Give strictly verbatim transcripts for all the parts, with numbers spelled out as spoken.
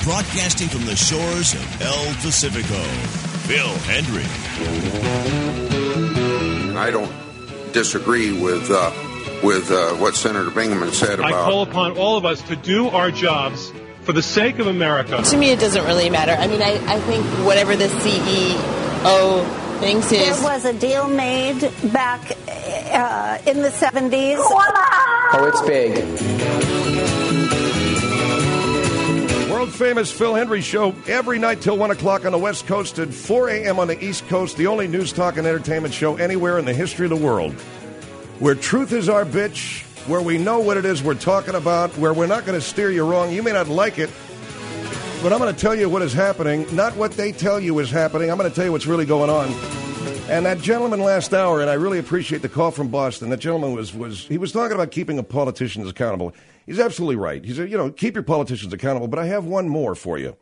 Broadcasting from the shores of El Pacifico, Phil Hendrie. I don't disagree with uh, with uh, what Senator Bingaman said about... I call upon all of us to do our jobs for the sake of America. To me, it doesn't really matter. I mean, I, I think whatever the C E O thinks is... There was a deal made back uh, in the seventies. Oh, it's big. World-famous Phil Hendrie Show every night till one o'clock on the West Coast and four a.m. on the East Coast, the only news, talk, and entertainment show anywhere in the history of the world. Where truth is our bitch, where we know what it is we're talking about, where we're not going to steer you wrong. You may not like it, but I'm going to tell you what is happening, not what they tell you is happening. I'm going to tell you what's really going on. And that gentleman last hour, and I really appreciate the call from Boston, that gentleman was, was he was talking about keeping the politicians accountable. He's absolutely right. He said, you know, keep your politicians accountable, but I have one more for you.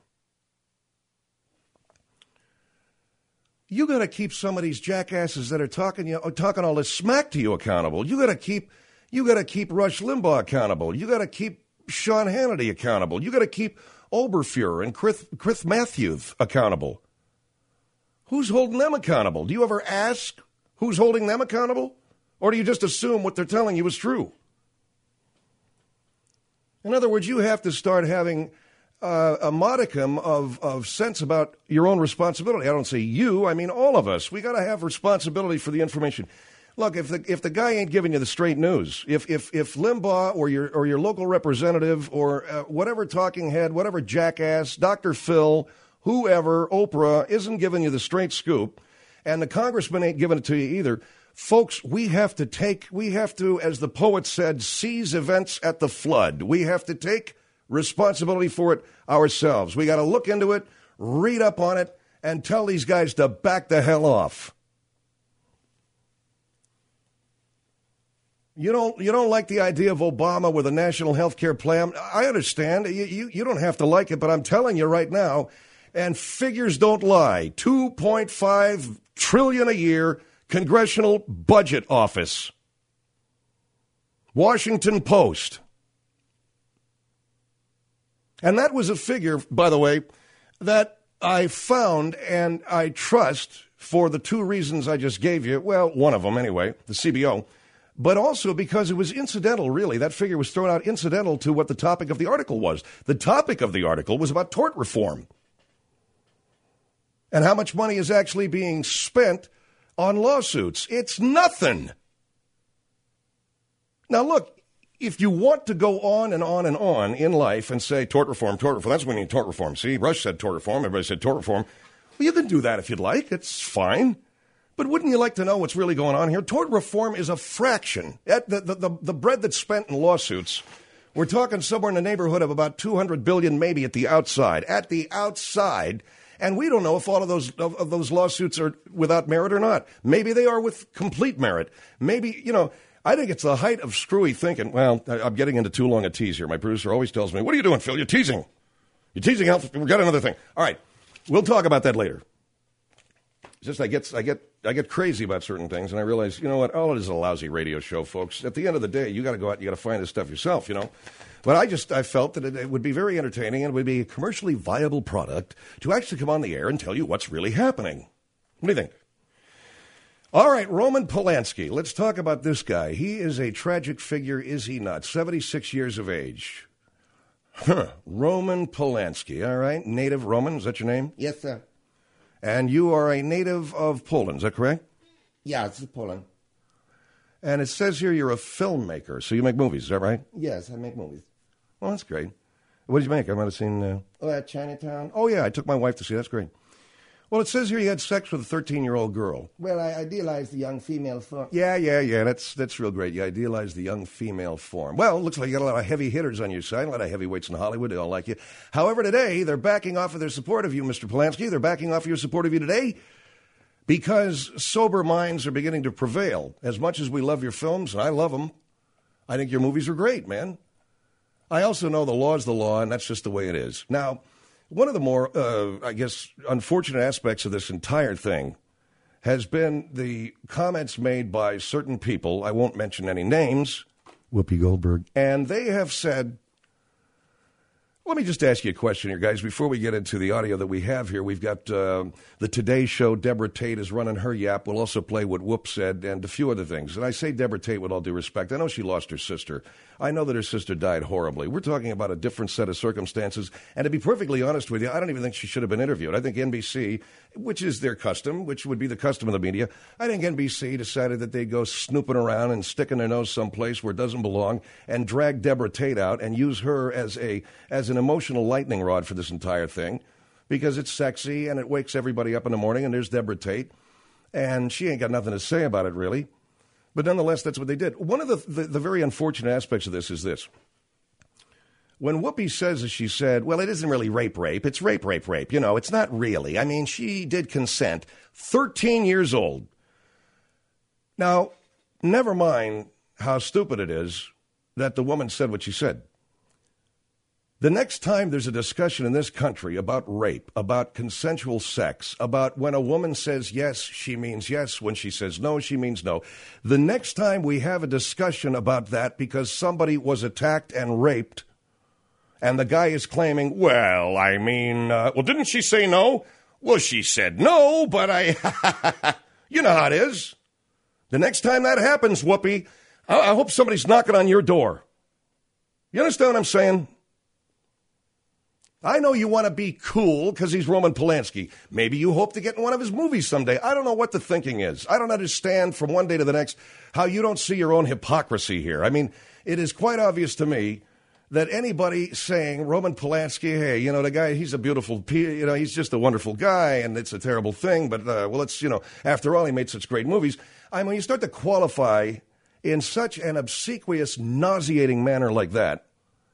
You got to keep some of these jackasses that are talking you talking all this smack to you accountable. You got to keep you got to keep Rush Limbaugh accountable. You got to keep Sean Hannity accountable. You got to keep Oberfuhrer and Chris, Chris Matthews accountable. Who's holding them accountable? Do you ever ask who's holding them accountable? Or do you just assume what they're telling you is true? In other words, you have to start having uh, a modicum of, of sense about your own responsibility. I don't say you, I mean all of us. We got to have responsibility for the information. Look, if the if the guy ain't giving you the straight news, if if if Limbaugh or your or your local representative or uh, whatever talking head, whatever jackass, Doctor Phil, whoever, Oprah, isn't giving you the straight scoop, and the congressman ain't giving it to you either, folks, we have to take, we have to, as the poet said, seize events at the flood. We have to take responsibility for it ourselves. We got to look into it, read up on it, and tell these guys to back the hell off. You don't, you don't like the idea of Obama with a national health care plan? I understand. You, you, you don't have to like it, but I'm telling you right now, and figures don't lie, two point five trillion dollars a year, Congressional Budget Office. Washington Post. And that was a figure, by the way, that I found and I trust for the two reasons I just gave you. Well, one of them anyway, the C B O. But also because it was incidental, really. That figure was thrown out incidental to what the topic of the article was. The topic of the article was about tort reform. And how much money is actually being spent on lawsuits. It's nothing. Now, look, if you want to go on and on and on in life and say tort reform, tort reform, that's when you need tort reform. See, Rush said tort reform, everybody said tort reform. Well, you can do that if you'd like. It's fine. But wouldn't you like to know what's really going on here? Tort reform is a fraction. The, the, the, the bread that's spent in lawsuits, we're talking somewhere in the neighborhood of about two hundred billion dollars maybe at the outside. At the outside. And we don't know if all of those of, of those lawsuits are without merit or not. Maybe they are with complete merit. Maybe, you know, I think it's the height of screwy thinking. Well, I'm getting into too long a tease here. My producer always tells me, what are you doing, Phil? You're teasing. You're teasing health. We've got another thing. All right. We'll talk about that later. It's just I get, I get, I get crazy about certain things, and I realize, you know what? All it is a lousy radio show, folks. At the end of the day, you got to go out and you got to find this stuff yourself, you know. But I just I felt that it, it would be very entertaining and it would be a commercially viable product to actually come on the air and tell you what's really happening. What do you think? All right, Roman Polanski. Let's talk about this guy. He is a tragic figure, is he not? seventy-six years of age. Huh. Roman Polanski, all right? Native Roman, is that your name? Yes, sir. And you are a native of Poland, is that correct? Yeah, it's Poland. And it says here you're a filmmaker, so you make movies, is that right? Yes, I make movies. Well, that's great. What did you make? I might have seen... Uh... Oh, at Chinatown. Oh, yeah, I took my wife to see. That's great. Well, it says here you had sex with a thirteen-year-old girl. Well, I idealized the young female form. Yeah, yeah, yeah, that's that's real great. You idealized the young female form. Well, it looks like you got a lot of heavy hitters on your side, a lot of heavyweights in Hollywood. They all like you. However, today, they're backing off of their support of you, Mister Polanski. They're backing off of your support of you today because sober minds are beginning to prevail. As much as we love your films, and I love them, I think your movies are great, man. I also know the law is the law, and that's just the way it is. Now, one of the more, uh, I guess, unfortunate aspects of this entire thing has been the comments made by certain people. I won't mention any names. Whoopi Goldberg. And they have said, Let me just ask you a question here, guys, before we get into the audio that we have here. We've got uh, the Today Show. Deborah Tate is running her yap. We'll also play what Whoop said and a few other things. And I say Deborah Tate with all due respect. I know she lost her sister. I know that her sister died horribly. We're talking about a different set of circumstances. And to be perfectly honest with you, I don't even think she should have been interviewed. I think N B C, which is their custom, which would be the custom of the media, I think N B C decided that they'd go snooping around and sticking their nose someplace where it doesn't belong and drag Deborah Tate out and use her as a as an emotional lightning rod for this entire thing because it's sexy and it wakes everybody up in the morning, and there's Deborah Tate, and she ain't got nothing to say about it, really. But nonetheless, that's what they did. One of the, the, the very unfortunate aspects of this is this. When Whoopi says, as she said, well, it isn't really rape, rape. It's rape, rape, rape. You know, it's not really. I mean, she did consent. thirteen years old. Now, never mind how stupid it is that the woman said what she said. The next time there's a discussion in this country about rape, about consensual sex, about when a woman says yes, she means yes. When she says no, she means no. The next time we have a discussion about that because somebody was attacked and raped, and the guy is claiming, well, I mean, uh, well, didn't she say no? Well, she said no, but I, you know how it is. The next time that happens, Whoopi, I, I hope somebody's knocking on your door. You understand what I'm saying? I know you want to be cool because he's Roman Polanski. Maybe you hope to get in one of his movies someday. I don't know what the thinking is. I don't understand from one day to the next how you don't see your own hypocrisy here. I mean, it is quite obvious to me that anybody saying Roman Polanski, hey, you know, the guy, he's a beautiful, you know, he's just a wonderful guy and it's a terrible thing. But, uh, well, it's, you know, after all, he made such great movies. I mean, you start to qualify in such an obsequious, nauseating manner like that.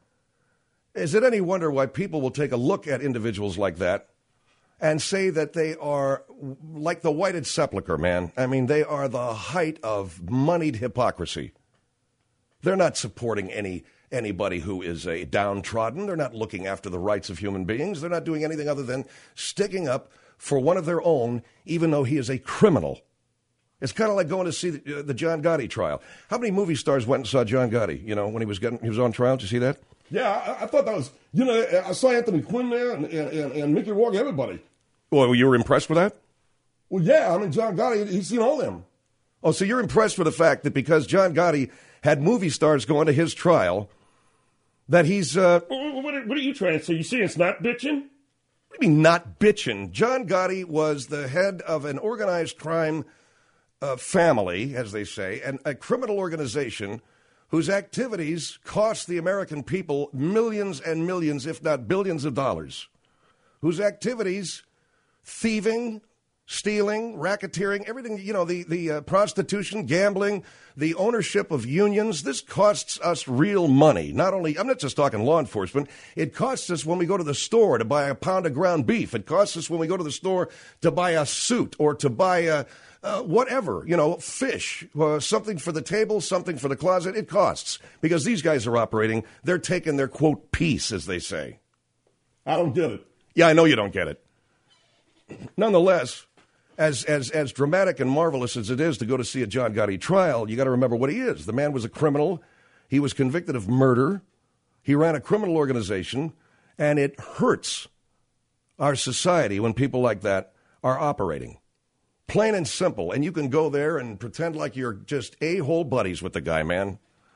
Is it any wonder why people will take a look at individuals like that and say that they are like the whited sepulcher, man? I mean, they are the height of moneyed hypocrisy. They're not supporting any anybody who is a downtrodden. They're not looking after the rights of human beings. They're not doing anything other than sticking up for one of their own, even though he is a criminal. It's kind of like going to see the, uh, the John Gotti trial. How many movie stars went and saw John Gotti, you know, when he was getting he was on trial? Did you see that? Yeah, I, I thought that was, you know, I saw Anthony Quinn there and, and, and, and Mickey Rourke, everybody. Well, you were impressed with that? Well, yeah, I mean, John Gotti, he's seen all them. Oh, so you're impressed with the fact that because John Gotti had movie stars going to his trial, that he's... Uh, what, are, what are you trying to say? You see it's not bitching? What do you mean not bitching? John Gotti was the head of an organized crime uh, family, as they say, and a criminal organization whose activities cost the American people millions and millions, if not billions of dollars, whose activities, thieving, stealing, racketeering, everything, you know, the, the uh, prostitution, gambling, the ownership of unions, this costs us real money. Not only, I'm not just talking law enforcement, it costs us when we go to the store to buy a pound of ground beef. It costs us when we go to the store to buy a suit or to buy a, uh, whatever, you know, fish, uh, something for the table, something for the closet. It costs because these guys are operating. They're taking their, quote, piece, as they say. I don't get it. Yeah, I know you don't get it. Nonetheless, As, as as dramatic and marvelous as it is to go to see a John Gotti trial, you got to remember what he is. The man was a criminal. He was convicted of murder. He ran a criminal organization, and it hurts our society when people like that are operating. Plain and simple. And you can go there and pretend like you're just a-hole buddies with the guy, man.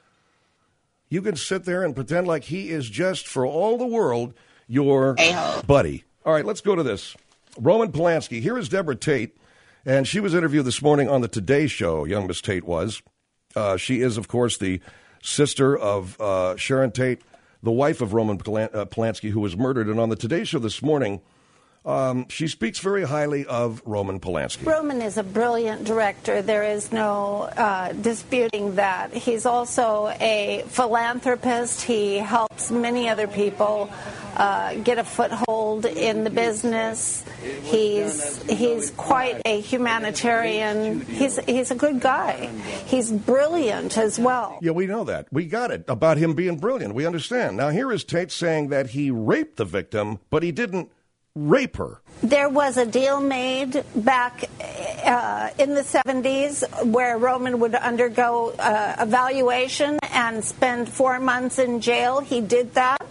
You can sit there and pretend like he is just, for all the world, your a-hole buddy. All right, let's go to this. Roman Polanski. Here is Deborah Tate, and she was interviewed this morning on the Today Show, young Miss Tate was. Uh, she is, of course, the sister of uh, Sharon Tate, the wife of Roman Polanski, who was murdered. And on the Today Show this morning, um, she speaks very highly of Roman Polanski. Roman is a brilliant director. There is no uh, disputing that. He's also a philanthropist. He helps many other people uh, get a foothold in the business. He's he's quite a humanitarian. He's he's a good guy. He's brilliant as well. Yeah, we know that. We got it about him being brilliant. We understand. Now here is Tate saying that he raped the victim, but he didn't rape her. There was a deal made back uh, in the seventies where Roman would undergo uh, evaluation and spend four months in jail. He did that.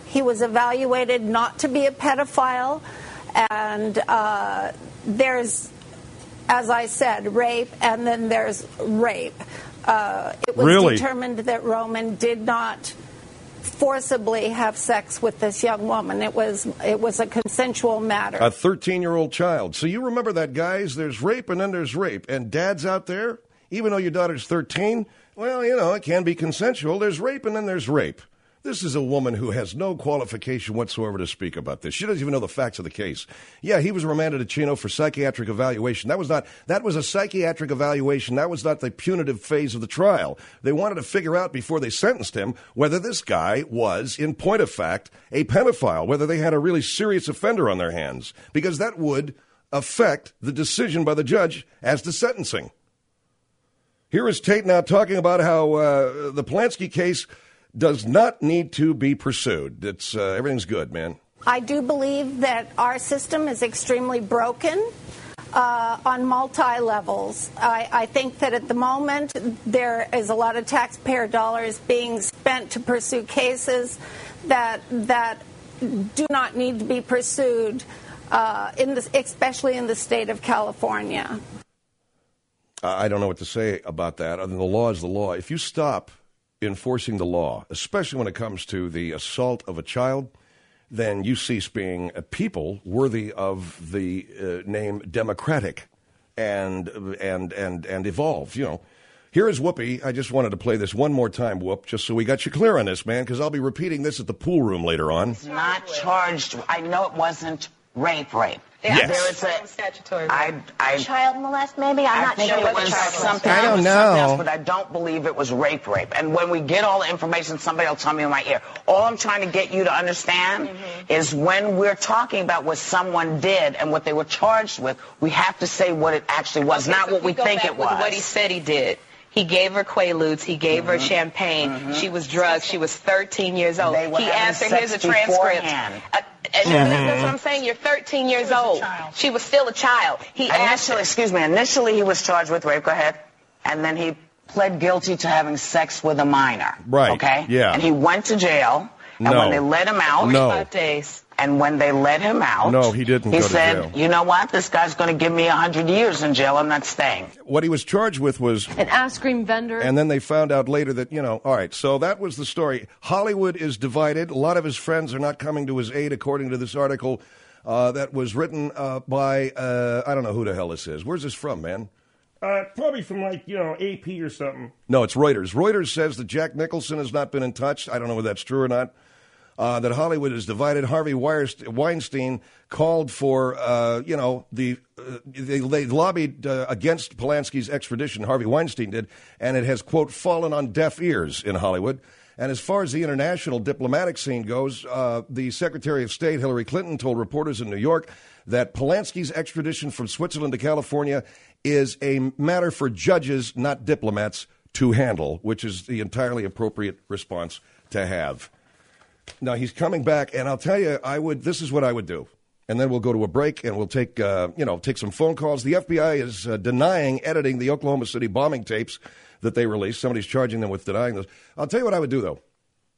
He was evaluated not to be a pedophile. And uh, there's, as I said, rape, and then there's rape. Uh, it was really? determined that Roman did not forcibly have sex with this young woman. It was it was a consensual matter. A thirteen-year-old child. So you remember that, guys. There's rape and then there's rape. And dads out there, even though your daughter's thirteen, well, you know, it can be consensual. There's rape and then there's rape. This is a woman who has no qualification whatsoever to speak about this. She doesn't even know the facts of the case. Yeah, he was remanded to Chino for psychiatric evaluation. That was not, that was a psychiatric evaluation. That was not the punitive phase of the trial. They wanted to figure out before they sentenced him whether this guy was, in point of fact, a pedophile, whether they had a really serious offender on their hands, because that would affect the decision by the judge as to sentencing. Here is Tate now talking about how uh, the Polanski case does not need to be pursued. It's uh, everything's good, man. I do believe that our system is extremely broken uh, on multi-levels. I, I think that at the moment there is a lot of taxpayer dollars being spent to pursue cases that that do not need to be pursued, uh, in the, especially in the state of California. I don't know what to say about that, other than the law is the law. If you stop enforcing the law, especially when it comes to the assault of a child, then you cease being a people worthy of the uh, name democratic and and and and evolve. You know, here is Whoopi. I just wanted to play this one more time, Whoop, just so we got you clear on this, man, because I'll be repeating this at the pool room later on. It's not charged. I know it wasn't rape, rape. Yes. There is a statutory. I, I, child molest, maybe. I'm I not think sure it what was child something. I don't it was know. something else, but I don't believe it was rape, rape. And when we get all the information, somebody will tell me in my ear. All I'm trying to get you to understand mm-hmm. is when we're talking about what someone did and what they were charged with, we have to say what it actually was, okay, not so what we think it was. What he said he did. He gave her Quaaludes. He gave mm-hmm. her champagne. Mm-hmm. She was drugged. She was thirteen years old. They were he asked her, here's a transcript. Beforehand. Uh, and mm-hmm. that's what I'm saying. You're thirteen years old. She was still a child. He initially, asked her. Excuse me. Initially, he was charged with rape. Go ahead. And then he pled guilty to having sex with a minor. Right. Okay? Yeah. And he went to jail. And no. when they let him out, no. five days. And when they let him out, no, he didn't. He go said, to jail. "You know what? This guy's going to give me a hundred years in jail. I'm not staying." What he was charged with was an ice cream vendor. And then they found out later that, you know, all right. So that was the story. Hollywood is divided. A lot of his friends are not coming to his aid, according to this article uh, that was written uh, by uh, I don't know who the hell this is. Where's this from, man? Uh, probably from, like, you know, A P or something. No, it's Reuters. Reuters says that Jack Nicholson has not been in touch. I don't know whether that's true or not. Uh, that Hollywood is divided. Harvey Weinstein called for, uh, you know, the uh, they, they lobbied uh, against Polanski's extradition. Harvey Weinstein did, and it has, quote, fallen on deaf ears in Hollywood. And as far as the international diplomatic scene goes, uh, the Secretary of State, Hillary Clinton, told reporters in New York that Polanski's extradition from Switzerland to California is a matter for judges, not diplomats, to handle, which is the entirely appropriate response to have. Now, he's coming back, and I'll tell you, I would. This is what I would do. And then we'll go to a break, and we'll take, uh, you know, take some phone calls. The F B I is uh, denying editing the Oklahoma City bombing tapes that they released. Somebody's charging them with denying those. I'll tell you what I would do, though.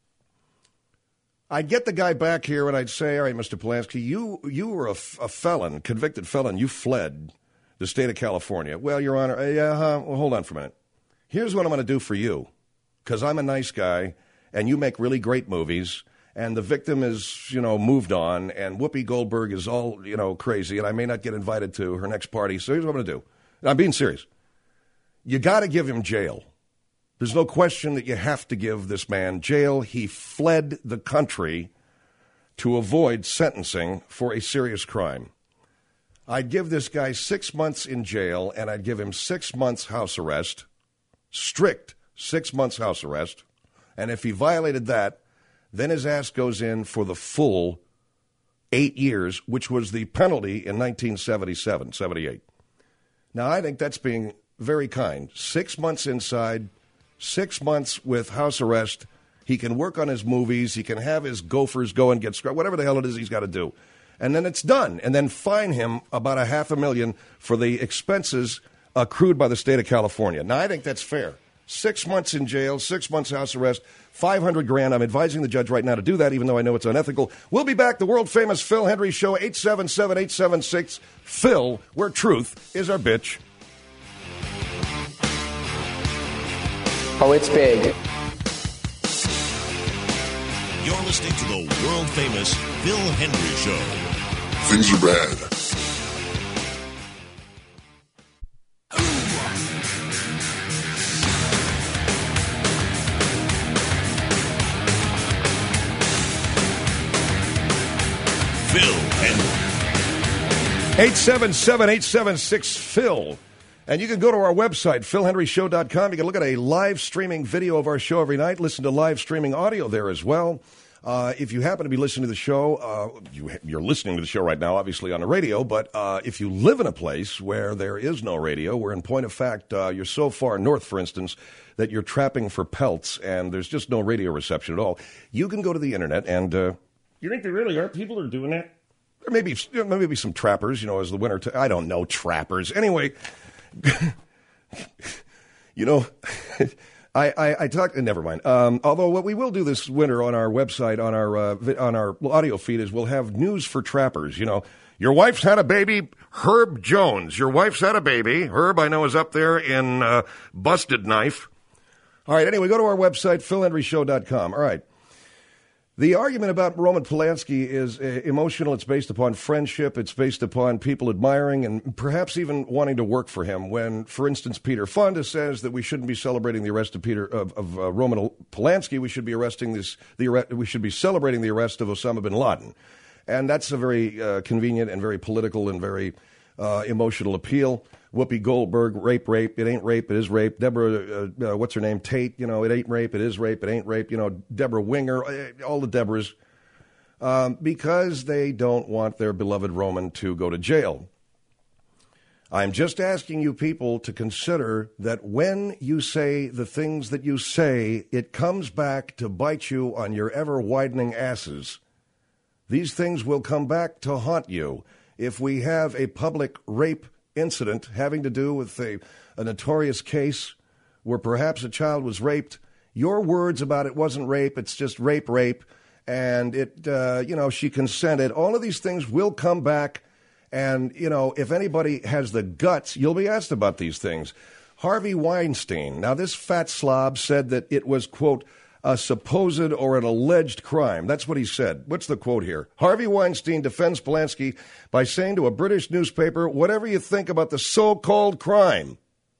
I'd get the guy back here, and I'd say, all right, Mister Polanski, you, you were a, f- a felon, convicted felon. You fled the state of California. Well, Your Honor, uh, yeah, uh, well, hold on for a minute. Here's what I'm going to do for you, because I'm a nice guy, and you make really great movies. And the victim is, you know, moved on, and Whoopi Goldberg is all, you know, crazy, and I may not get invited to her next party. So here's what I'm going to do. I'm being serious. You got to give him jail. There's no question that you have to give this man jail. He fled the country to avoid sentencing for a serious crime. I'd give this guy six months in jail, and I'd give him six months house arrest, strict six months house arrest. And if he violated that, then his ass goes in for the full eight years, which was the penalty in nineteen seventy-seven, seventy-eight. Now, I think that's being very kind. Six months inside, six months with house arrest. He can work on his movies. He can have his gophers go and get scrubbed, whatever the hell it is he's got to do. And then it's done. And then fine him about a half a million for the expenses accrued by the state of California. Now, I think that's fair. Six months in jail, six months house arrest, five hundred grand. I'm advising the judge right now to do that, even though I know it's unethical. We'll be back. The world-famous Phil Hendrie Show, eight seven seven, eight seven six, Phil, where truth is our bitch. Oh, it's big. You're listening to the world-famous Phil Hendrie Show. Things are bad. Phil Hendrie. eight seven seven, eight seven six, Phil. And you can go to our website, phil hendrie show dot com. You can look at a live streaming video of our show every night, listen to live streaming audio there as well. Uh, if you happen to be listening to the show, uh, you, you're listening to the show right now, obviously, on the radio. But uh, if you live in a place where there is no radio, where in point of fact, uh, you're so far north, for instance, that you're trapping for pelts and there's just no radio reception at all, you can go to the internet and... Uh, You think there really are people that are doing that? There may be, maybe some trappers, you know, as the winter... T- I don't know, trappers. Anyway, you know... I, I, I talked. Never mind. Um, although what we will do this winter on our website, on our uh, on our audio feed, is we'll have news for trappers. You know, your wife's had a baby, Herb Jones. Your wife's had a baby. Herb, I know, is up there in uh, Busted Knife. All right. Anyway, go to our website, phil hendrie show dot com. All right. The argument about Roman Polanski is uh, emotional. It's based upon friendship. It's based upon people admiring and perhaps even wanting to work for him. When, for instance, Peter Fonda says that we shouldn't be celebrating the arrest of Peter of, of uh, Roman Polanski, we should be arresting this. The we should be celebrating the arrest of Osama bin Laden, and that's a very uh, convenient and very political and very uh, emotional appeal. Whoopi Goldberg, rape, rape. It ain't rape, it is rape. Deborah, uh, uh, what's her name? Tate, you know, it ain't rape, it is rape, it ain't rape. You know, Deborah Winger, all the Deborahs. Um, because they don't want their beloved Roman to go to jail. I'm just asking you people to consider that when you say the things that you say, it comes back to bite you on your ever-widening asses. These things will come back to haunt you if we have a public rape incident having to do with a, a notorious case where perhaps a child was raped. Your words about it wasn't rape, it's just rape, rape, and it, uh, you know, she consented. All of these things will come back, and, you know, if anybody has the guts, you'll be asked about these things. Harvey Weinstein, now this fat slob said that it was, quote, a supposed or an alleged crime. That's what he said. What's the quote here? Harvey Weinstein defends Polanski by saying to a British newspaper, whatever you think about the so-called crime.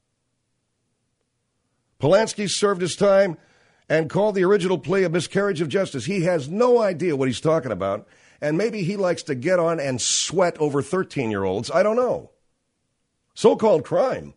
Polanski served his time and called the original plea a miscarriage of justice. He has no idea what he's talking about, and maybe he likes to get on and sweat over thirteen-year-olds. I don't know. So-called crime.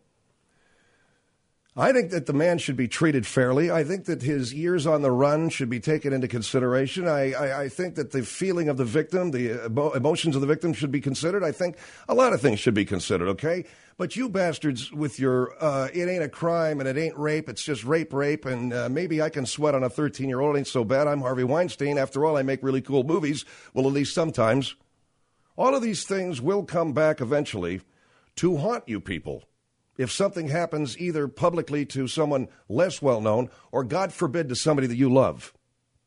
I think that the man should be treated fairly. I think that his years on the run should be taken into consideration. I, I, I think that the feeling of the victim, the emo- emotions of the victim should be considered. I think a lot of things should be considered, okay? But you bastards with your, uh, it ain't a crime and it ain't rape, it's just rape, rape, and uh, maybe I can sweat on a thirteen-year-old. It ain't so bad. I'm Harvey Weinstein. After all, I make really cool movies. Well, at least sometimes. All of these things will come back eventually to haunt you people. If something happens either publicly to someone less well-known or, God forbid, to somebody that you love.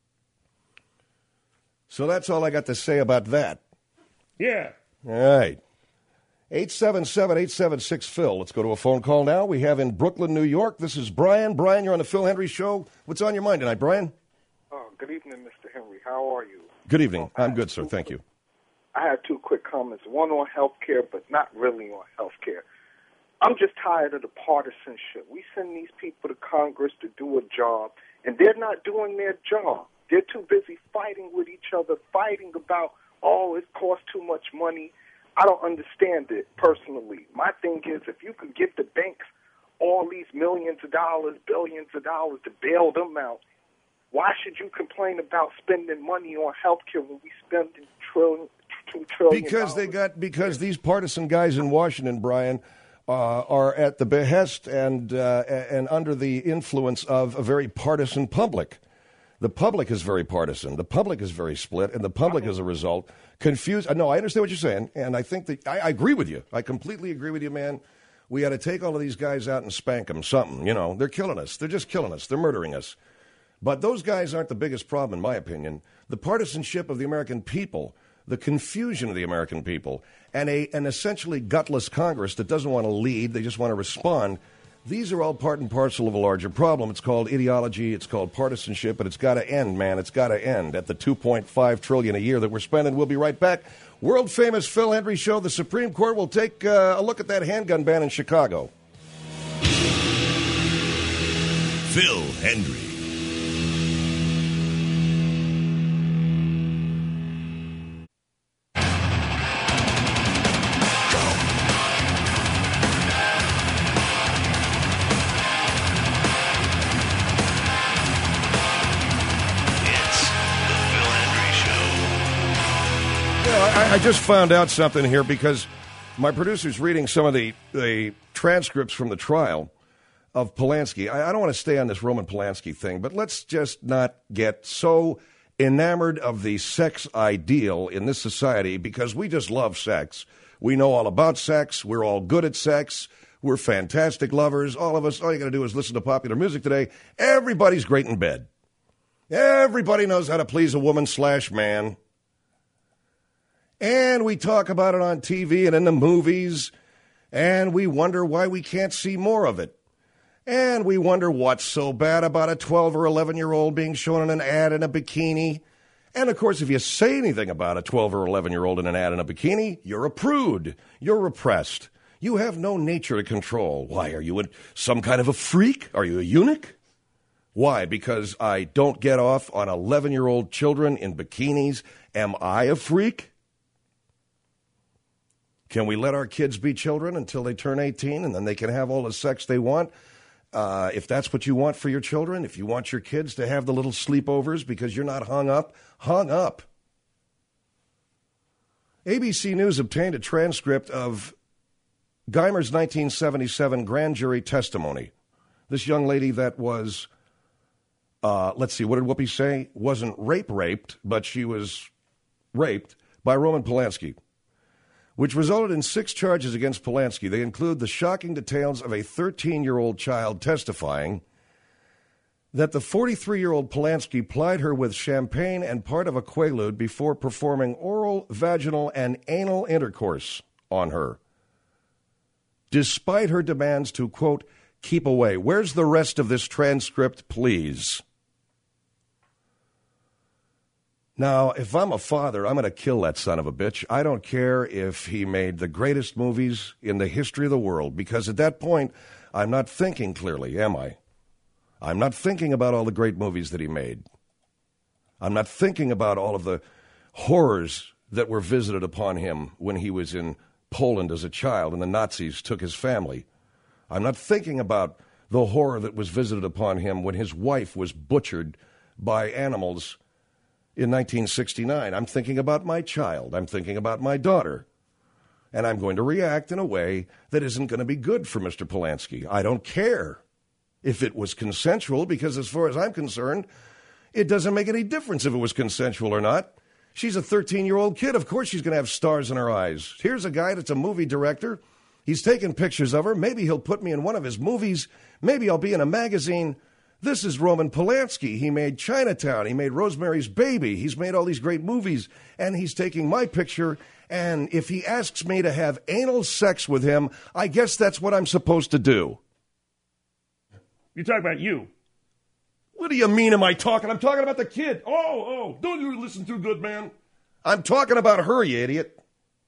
So that's all I got to say about that. Yeah. All right. eight seven seven, eight seven six, Phil. Let's go to a phone call now. We have in Brooklyn, New York. This is Brian. Brian, you're on the Phil Hendrie Show. What's on your mind tonight, Brian? Oh, good evening, Mister Henry. How are you? Good evening. I'm good, sir. Thank you. I have two quick comments, one on health care, but not really on health care. I'm just tired of the partisanship. We send these people to Congress to do a job, and they're not doing their job. They're too busy fighting with each other, fighting about, oh, it costs too much money. I don't understand it personally. My thing is, if you could give the banks all these millions of dollars, billions of dollars to bail them out, why should you complain about spending money on health care when we spend trillion, two trillion Because they got because these partisan guys in Washington, Brian, Uh, are at the behest and uh, and under the influence of a very partisan public. The public is very partisan. The public is very split, and the public, as a result, confused. No, I understand what you're saying, and I think that I, I agree with you. I completely agree with you, man. We got to take all of these guys out and spank them, something, you know. They're killing us. They're just killing us. They're murdering us. But those guys aren't the biggest problem, in my opinion. The partisanship of the American people, the confusion of the American people, and a, an essentially gutless Congress that doesn't want to lead, they just want to respond. These are all part and parcel of a larger problem. It's called ideology, it's called partisanship, but it's got to end, man. It's got to end at the two point five trillion dollars a year that we're spending. We'll be right back. World-famous Phil Hendrie Show. The Supreme Court will take uh, a look at that handgun ban in Chicago. Phil Hendrie. I just found out something here because my producer's reading some of the, the transcripts from the trial of Polanski. I, I don't want to stay on this Roman Polanski thing, but let's just not get so enamored of the sex ideal in this society because we just love sex. We know all about sex. We're all good at sex. We're fantastic lovers. All of us, all you got to do is listen to popular music today. Everybody's great in bed. Everybody knows how to please a woman slash man. And we talk about it on T V and in the movies, and we wonder why we can't see more of it. And we wonder what's so bad about a twelve or eleven-year-old being shown in an ad in a bikini. And, of course, if you say anything about a twelve or eleven-year-old in an ad in a bikini, you're a prude. You're repressed. You have no nature to control. Why, are you a, some kind of a freak? Are you a eunuch? Why? Because I don't get off on eleven-year-old children in bikinis. Am I a freak? Can we let our kids be children until they turn eighteen and then they can have all the sex they want? Uh, if that's what you want for your children, if you want your kids to have the little sleepovers because you're not hung up, hung up. A B C News obtained a transcript of Geimer's nineteen seventy-seven grand jury testimony. This young lady that was, uh, let's see, what did Whoopi say? Wasn't rape raped, but she was raped by Roman Polanski, which resulted in six charges against Polanski. They include the shocking details of a thirteen-year-old child testifying that the forty-three-year-old Polanski plied her with champagne and part of a Quaalude before performing oral, vaginal, and anal intercourse on her, despite her demands to, quote, keep away. Where's the rest of this transcript, please? Now, if I'm a father, I'm going to kill that son of a bitch. I don't care if he made the greatest movies in the history of the world, because at that point, I'm not thinking clearly, am I? I'm not thinking about all the great movies that he made. I'm not thinking about all of the horrors that were visited upon him when he was in Poland as a child and the Nazis took his family. I'm not thinking about the horror that was visited upon him when his wife was butchered by animals in nineteen sixty-nine. I'm thinking about my child. I'm thinking about my daughter. And I'm going to react in a way that isn't going to be good for Mister Polanski. I don't care if it was consensual, because as far as I'm concerned, it doesn't make any difference if it was consensual or not. She's a thirteen-year-old kid. Of course she's going to have stars in her eyes. Here's a guy that's a movie director. He's taking pictures of her. Maybe he'll put me in one of his movies. Maybe I'll be in a magazine. This is Roman Polanski. He made Chinatown. He made Rosemary's Baby. He's made all these great movies, and he's taking my picture, and if he asks me to have anal sex with him, I guess that's what I'm supposed to do. You're talking about you. What do you mean am I talking? I'm talking about the kid. Oh, oh, don't you listen too good, man. I'm talking about her, you idiot.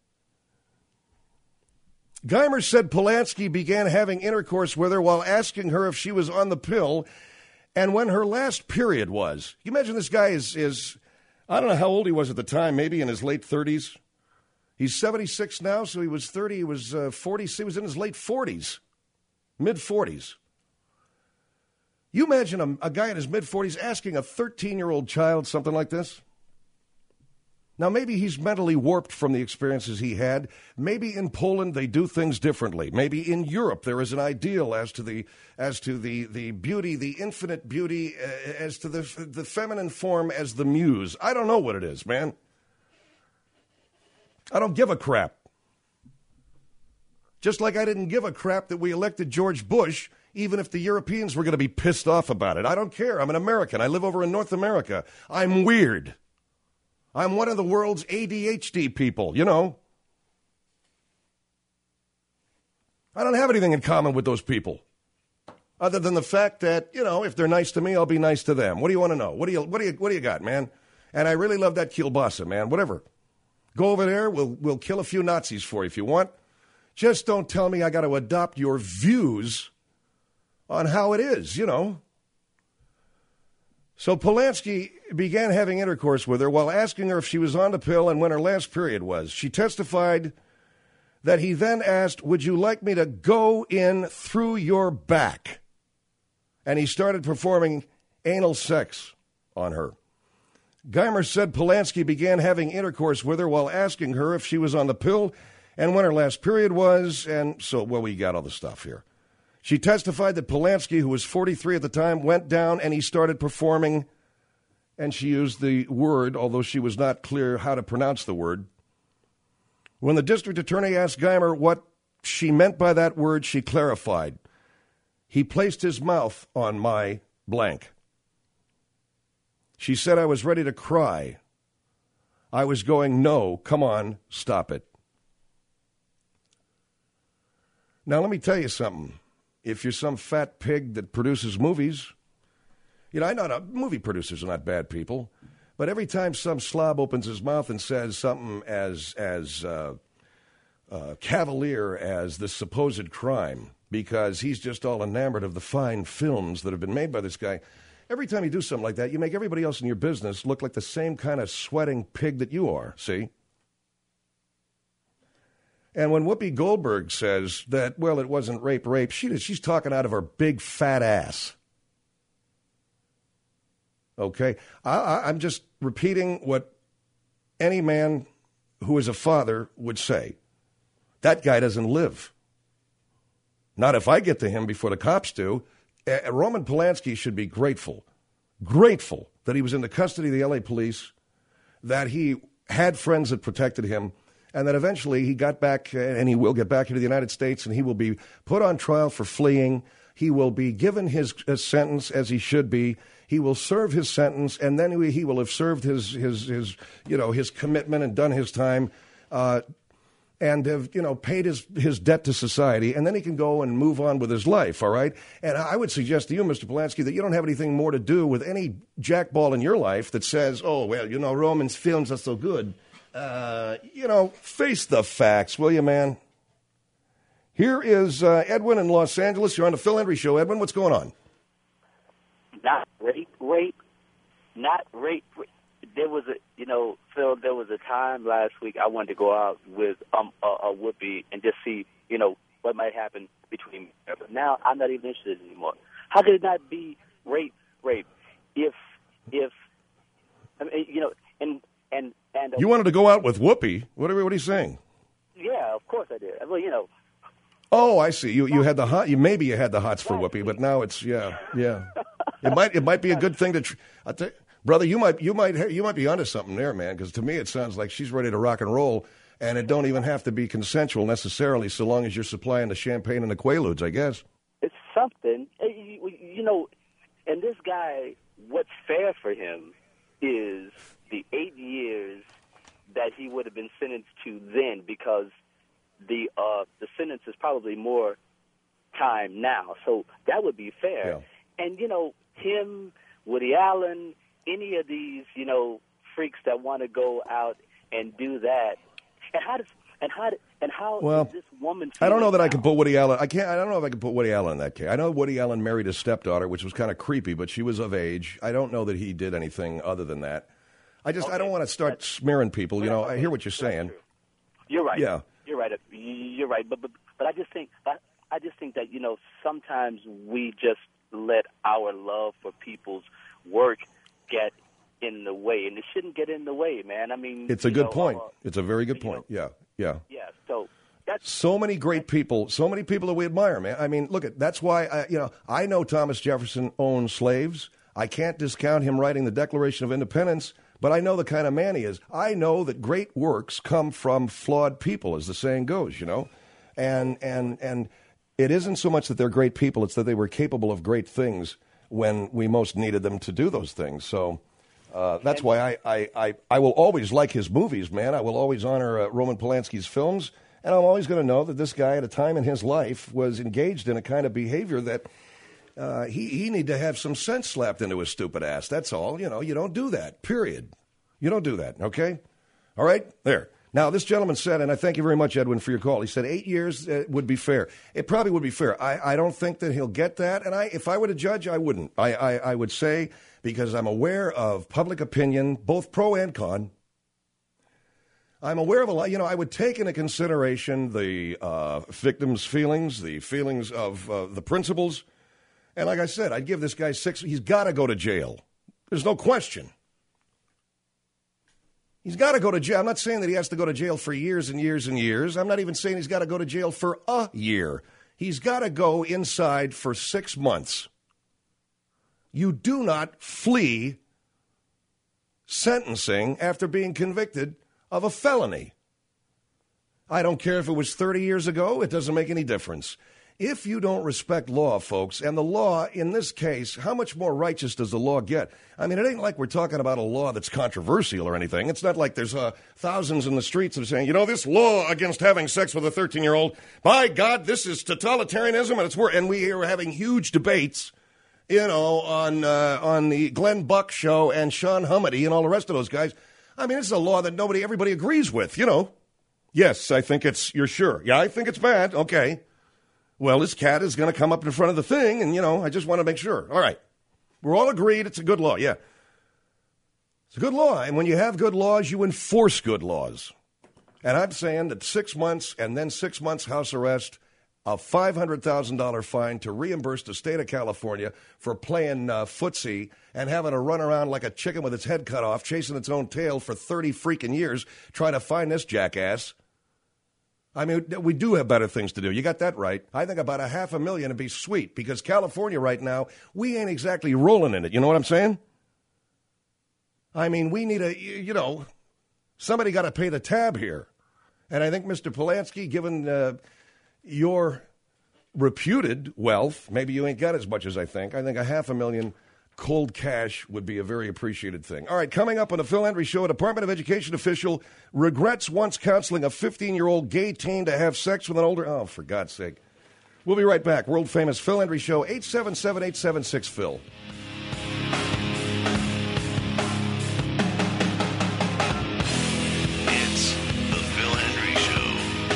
Geimer said Polanski began having intercourse with her while asking her if she was on the pill and when her last period was. You imagine this guy is, is, I don't know how old he was at the time, maybe in his late thirties. He's seventy-six now, so he was thirty, he was uh, forty, he was in his late forties, mid-forties. You imagine a, a guy in his mid-forties asking a thirteen-year-old child something like this? Now, maybe he's mentally warped from the experiences he had. Maybe in Poland they do things differently. Maybe in Europe there is an ideal as to the as to the, the beauty, the infinite beauty, uh, as to the the feminine form as the muse. I don't know what it is, man. I don't give a crap. Just like I didn't give a crap that we elected George Bush, even if the Europeans were going to be pissed off about it. I don't care. I'm an American. I live over in North America. I'm weird. I'm one of the world's A D H D people, you know. I don't have anything in common with those people. Other than the fact that, you know, if they're nice to me, I'll be nice to them. What do you want to know? What do you what do you what do you got, man? And I really love that kielbasa, man. Whatever. Go over there, we'll we'll kill a few Nazis for you if you want. Just don't tell me I got to adopt your views on how it is, you know. So Polanski began having intercourse with her while asking her if she was on the pill and when her last period was. She testified that he then asked, "Would you like me to go in through your back?" And he started performing anal sex on her. Geimer said Polanski began having intercourse with her while asking her if she was on the pill and when her last period was, and so, well, we got all the stuff here. She testified that Polanski, who was forty-three at the time, went down and he started performing, and she used the word, although she was not clear how to pronounce the word. When the district attorney asked Geimer what she meant by that word, she clarified. He placed his mouth on my blank. She said I was ready to cry. I was going, no, come on, stop it. Now, let me tell you something. If you're some fat pig that produces movies, you know, I know not, movie producers are not bad people, but every time some slob opens his mouth and says something as, as uh, uh, cavalier as this supposed crime, because he's just all enamored of the fine films that have been made by this guy, every time you do something like that, you make everybody else in your business look like the same kind of sweating pig that you are, see? And when Whoopi Goldberg says that, well, it wasn't rape, rape, she, she's talking out of her big fat ass. Okay? I, I, I'm just repeating what any man who is a father would say. That guy doesn't live. Not if I get to him before the cops do. Uh, Roman Polanski should be grateful, grateful that he was in the custody of the L A police, that he had friends that protected him, and that eventually he got back, and he will get back into the United States, and he will be put on trial for fleeing. He will be given his, his sentence as he should be. He will serve his sentence, and then he will have served his, his, his you know, his commitment and done his time, uh, and have, you know, paid his, his debt to society, and then he can go and move on with his life, all right? And I would suggest to you, Mister Polanski, that you don't have anything more to do with any jackball in your life that says, oh, well, you know, Roman's films are so good. Uh, you know, face the facts, will you, man? Here is uh, Edwin in Los Angeles. You're on the Phil Hendry Show. Edwin, what's going on? Not rape, rape, not rape, rape. There was a, you know, Phil, there was a time last week I wanted to go out with um, a, a Whoopi and just see, you know, what might happen between me. But now I'm not even interested anymore. How could it not be rape, rape? If, if, I mean, you know, and, and, and. Uh, you wanted to go out with Whoopi? What are, what are you saying? Yeah, of course I did. Well, you know. Oh, I see. You you had the hot. You maybe you had the hots for Whoopi, but now it's yeah, yeah. It might it might be a good thing to. Tr- I tell you, brother, you might you might you might be onto something there, man. Because to me, it sounds like she's ready to rock and roll, and it don't even have to be consensual necessarily, so long as you're supplying the champagne and the Quaaludes, I guess. It's something, you, you know. And this guy, what's fair for him is the eight years that he would have been sentenced to then, because the uh, the sentence is probably more time now. So that would be fair. Yeah. And, you know, him, Woody Allen, any of these, you know, freaks that want to go out and do that. And how does and how and how well, is this woman I don't know that now? I can put Woody Allen. I can't. I don't know if I can put Woody Allen in that case. I know Woody Allen married his stepdaughter, which was kind of creepy, but she was of age. I don't know that he did anything other than that. I just okay. I don't want to start That's, smearing people. You know, I hear what you're saying. You're right. Yeah. You're right. You're right. But but but I just think I, I just think that, you know, sometimes we just let our love for people's work get in the way, and it shouldn't get in the way, man. I mean, it's a good know, point. Uh, it's a very good point. Know, yeah, yeah, yeah. So that's so many great people, so many people that we admire, man. I mean, look at that's why I, you know, I know Thomas Jefferson owned slaves. I can't discount him writing the Declaration of Independence. But I know the kind of man he is. I know that great works come from flawed people, as the saying goes, you know. And, and, and it isn't so much that they're great people, it's that they were capable of great things when we most needed them to do those things. So uh, that's why I, I, I, I will always like his movies, man. I will always honor uh, Roman Polanski's films. And I'm always going to know that this guy at a time in his life was engaged in a kind of behavior that uh, he, he need to have some sense slapped into his stupid ass. That's all. You know, you don't do that, period. You don't do that, okay? All right? There. Now, this gentleman said, and I thank you very much, Edwin, for your call. He said eight years uh, would be fair. It probably would be fair. I, I don't think that he'll get that. And I, if I were to judge, I wouldn't. I, I, I would say, because I'm aware of public opinion, both pro and con, I'm aware of a lot. You know, I would take into consideration the uh, victim's feelings, the feelings of uh, the principals. And like I said, I'd give this guy six. He's got to go to jail. There's no question. He's got to go to jail. I'm not saying that he has to go to jail for years and years and years. I'm not even saying he's got to go to jail for a year. He's got to go inside for six months. You do not flee sentencing after being convicted of a felony. I don't care if it was thirty years ago. It doesn't make any difference. If you don't respect law, folks, and the law, in this case, how much more righteous does the law get? I mean, it ain't like we're talking about a law that's controversial or anything. It's not like there's uh, thousands in the streets of saying, you know, this law against having sex with a thirteen-year-old, by God, this is totalitarianism, and it's worse. And we are having huge debates, you know, on uh, on the Glenn Buck show and Sean Hannity and all the rest of those guys. I mean, it's a law that nobody, everybody agrees with, you know. Yes, I think it's, you're sure. Yeah, I think it's bad. Okay. Well, this cat is going to come up in front of the thing, and, you know, I just want to make sure. All right. We're all agreed it's a good law. Yeah. It's a good law. And when you have good laws, you enforce good laws. And I'm saying that six months and then six months house arrest, a five hundred thousand dollars fine to reimburse the state of California for playing uh, footsie and having to run around like a chicken with its head cut off, chasing its own tail for thirty freaking years, trying to find this jackass. I mean, we do have better things to do. You got that right. I think about a half a million would be sweet, because California right now, we ain't exactly rolling in it. You know what I'm saying? I mean, we need a, you know, somebody got to pay the tab here. And I think Mister Polanski, given uh, your reputed wealth, maybe you ain't got as much as I think. I think a half a million cold cash would be a very appreciated thing. All right, coming up on the Phil Hendrie Show, a Department of Education official regrets once counseling a fifteen-year-old gay teen to have sex with an older... Oh, for God's sake. We'll be right back. World-famous Phil Hendrie Show, eight seven seven, eight seven six, Phil. It's the Phil Hendrie Show.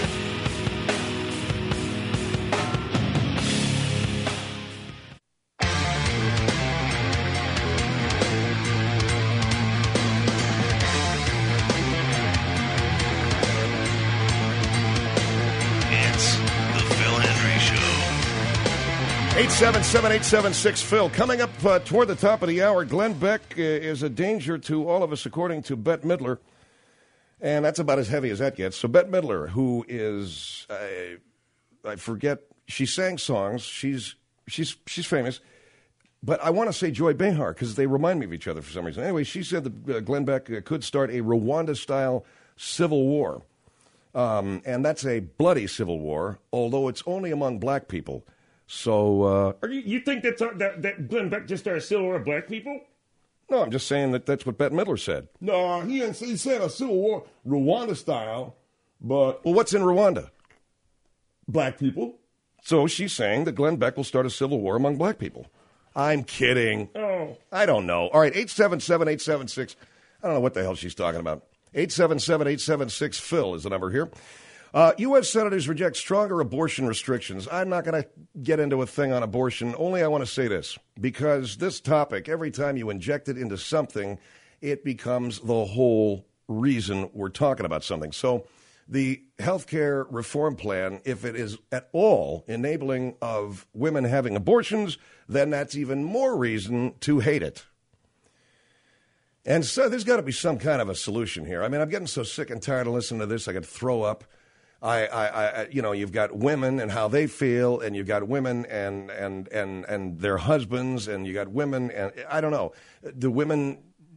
eight seven seven, eight seven six, Phil. Coming up uh, toward the top of the hour, Glenn Beck uh, is a danger to all of us, according to Bette Midler. And that's about as heavy as that gets. So Bette Midler, who is, uh, I forget, she sang songs. She's she's she's famous. But I want to say Joy Behar, because they remind me of each other for some reason. Anyway, she said that uh, Glenn Beck uh, could start a Rwanda-style civil war. Um, and that's a bloody civil war, although it's only among black people. So, uh, Are you, you think that's, uh, that that Glenn Beck just started a civil war of black people? No, I'm just saying that that's what Bette Midler said. No, he didn't say, he said a civil war, Rwanda style, but... Well, what's in Rwanda? Black people. So she's saying that Glenn Beck will start a civil war among black people. I'm kidding. Oh. I don't know. All right, eight seven seven, eight seven six. I don't know what the hell she's talking about. eight seven seven, eight seven six, Phil is the number here. Uh, U S senators reject stronger abortion restrictions. I'm not going to get into a thing on abortion. Only I want to say this, because this topic, every time you inject it into something, it becomes the whole reason we're talking about something. So the health care reform plan, if it is at all enabling of women having abortions, then that's even more reason to hate it. And so there's got to be some kind of a solution here. I mean, I'm getting so sick and tired of listening to this, I could throw up. I, I, I, you know, you've got women and how they feel, and you've got women and, and, and, and their husbands, and you got women, and I don't know. Do women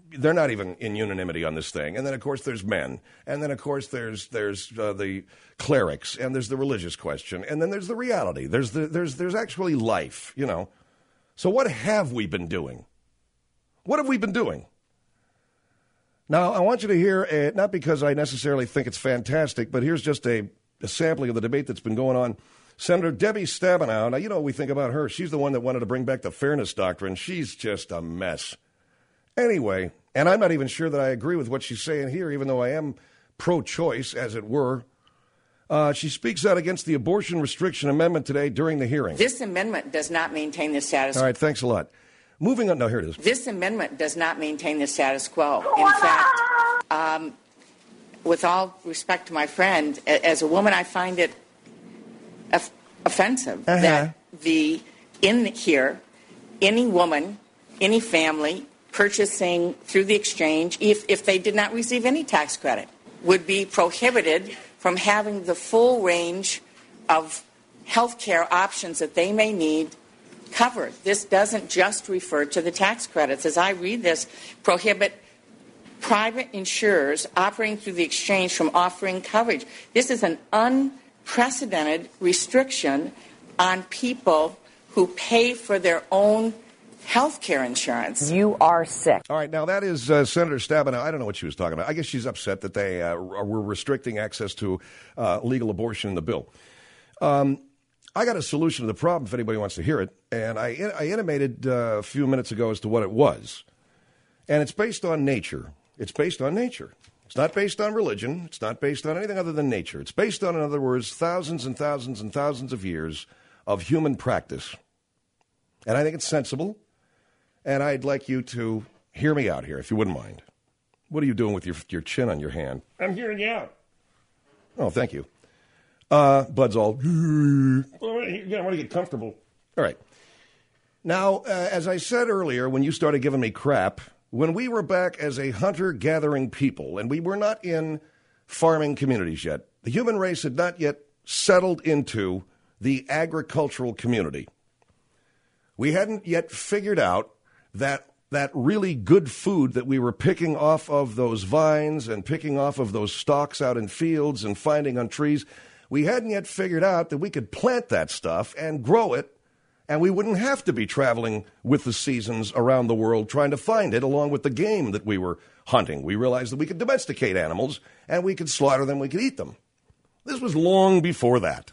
they're not even in unanimity on this thing. And then, of course, there's men. And then, of course, there's there's uh, the clerics. And there's the religious question. And then there's the reality. There's the, there's there's actually life, you know. So what have we been doing? What have we been doing? Now, I want you to hear, uh, not because I necessarily think it's fantastic, but here's just a, a sampling of the debate that's been going on. Senator Debbie Stabenow, now, you know what we think about her. She's the one that wanted to bring back the fairness doctrine. She's just a mess. Anyway, and I'm not even sure that I agree with what she's saying here, even though I am pro-choice, as it were. Uh, she speaks out against the abortion restriction amendment today during the hearing. This amendment does not maintain the status quo. All right, thanks a lot. Moving on. No, here it is. This amendment does not maintain the status quo. In fact, um, with all respect to my friend, as a woman, I find it of- offensive uh-huh. that the in here, any woman, any family purchasing through the exchange, if, if they did not receive any tax credit, would be prohibited from having the full range of health care options that they may need covered. This doesn't just refer to the tax credits. As I read this, prohibit private insurers operating through the exchange from offering coverage. This is an unprecedented restriction on people who pay for their own health care insurance. You are sick. All right, now that is uh, Senator Stabenow. I don't know what she was talking about. I guess she's upset that they uh, were restricting access to uh, legal abortion in the bill. Um, I got a solution to the problem if anybody wants to hear it, and I, I intimated uh, a few minutes ago as to what it was. And it's based on nature. It's based on nature. It's not based on religion. It's not based on anything other than nature. It's based on, in other words, thousands and thousands and thousands of years of human practice. And I think it's sensible, and I'd like you to hear me out here, if you wouldn't mind. What are you doing with your, your chin on your hand? I'm hearing you out. Oh, thank you. Uh, Bud's all, well, I want to get comfortable. All right. Now, uh, as I said earlier, when you started giving me crap, when we were back as a hunter-gathering people, and we were not in farming communities yet, the human race had not yet settled into the agricultural community. We hadn't yet figured out that that really good food that we were picking off of those vines and picking off of those stalks out in fields and finding on trees, we hadn't yet figured out that we could plant that stuff and grow it, and we wouldn't have to be traveling with the seasons around the world trying to find it along with the game that we were hunting. We realized that we could domesticate animals, and we could slaughter them, we could eat them. This was long before that.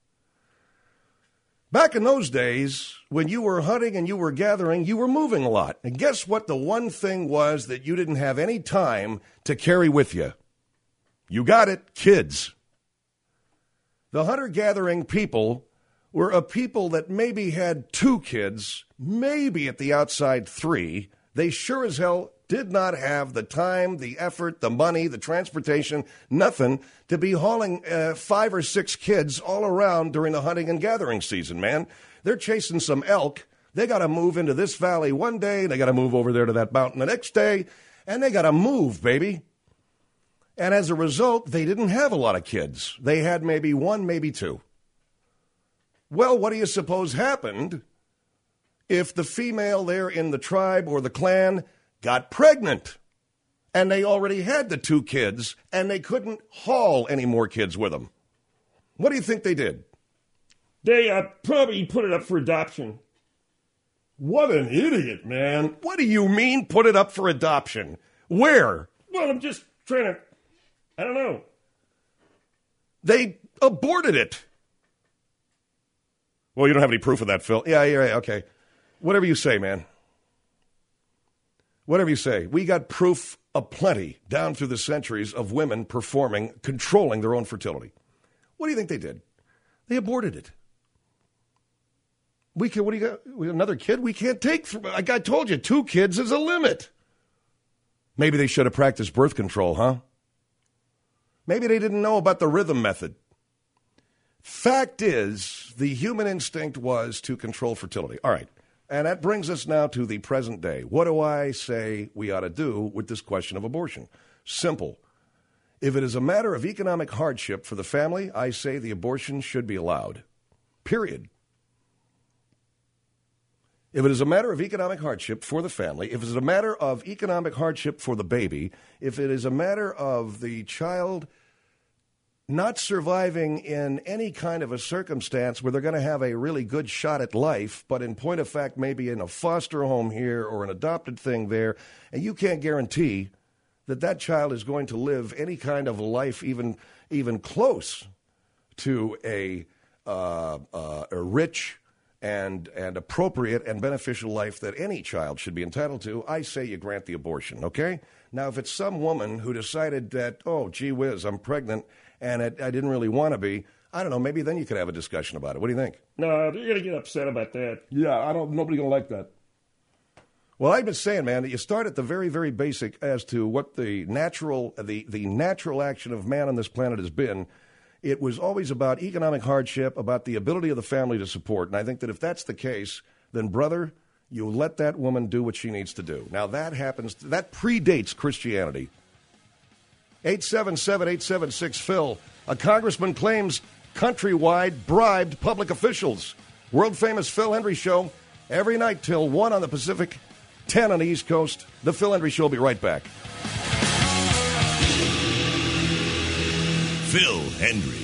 Back in those days, when you were hunting and you were gathering, you were moving a lot. And guess what the one thing was that you didn't have any time to carry with you? You got it, kids. The hunter-gathering people were a people that maybe had two kids, maybe at the outside three. They sure as hell did not have the time, the effort, the money, the transportation, nothing to be hauling uh, five or six kids all around during the hunting and gathering season, man. They're chasing some elk. They got to move into this valley one day. They got to move over there to that mountain the next day. And they got to move, baby. And as a result, they didn't have a lot of kids. They had maybe one, maybe two. Well, what do you suppose happened if the female there in the tribe or the clan got pregnant and they already had the two kids and they couldn't haul any more kids with them? What do you think they did? They uh, probably put it up for adoption. What an idiot, man. What do you mean put it up for adoption? Where? Well, I'm just trying to, I don't know. They aborted it. Well, you don't have any proof of that, Phil. Yeah, yeah, yeah, okay. Whatever you say, man. Whatever you say. We got proof aplenty down through the centuries of women performing, controlling their own fertility. What do you think they did? They aborted it. We can, what do you got? We got another kid? We can't take, like I told you, two kids is a limit. Maybe they should have practiced birth control, huh? Maybe they didn't know about the rhythm method. Fact is, the human instinct was to control fertility. All right. And that brings us now to the present day. What do I say we ought to do with this question of abortion? Simple. If it is a matter of economic hardship for the family, I say the abortion should be allowed. Period. If it is a matter of economic hardship for the family, if it is a matter of economic hardship for the baby, if it is a matter of the child not surviving in any kind of a circumstance where they're going to have a really good shot at life, but in point of fact, maybe in a foster home here or an adopted thing there, and you can't guarantee that that child is going to live any kind of life even even close to a, uh, uh, a rich and and appropriate and beneficial life that any child should be entitled to, I say you grant the abortion, okay? Now, if it's some woman who decided that, oh, gee whiz, I'm pregnant, and it, I didn't really want to be, I don't know, maybe then you could have a discussion about it. What do you think? No, you're going to get upset about that. Yeah, I don't. Nobody's going to like that. Well, I've been saying, man, that you start at the very, very basic as to what the natural, the, the natural action of man on this planet has been. It was always about economic hardship, about the ability of the family to support. And I think that if that's the case, then, brother, you let that woman do what she needs to do. Now, that happens, that predates Christianity. eight seven seven, eight seven six, Phil. A congressman claims countrywide bribed public officials. World-famous Phil Hendrie Show every night till one on the Pacific, ten on the East Coast. The Phil Hendrie Show will be right back. Phil Hendrie.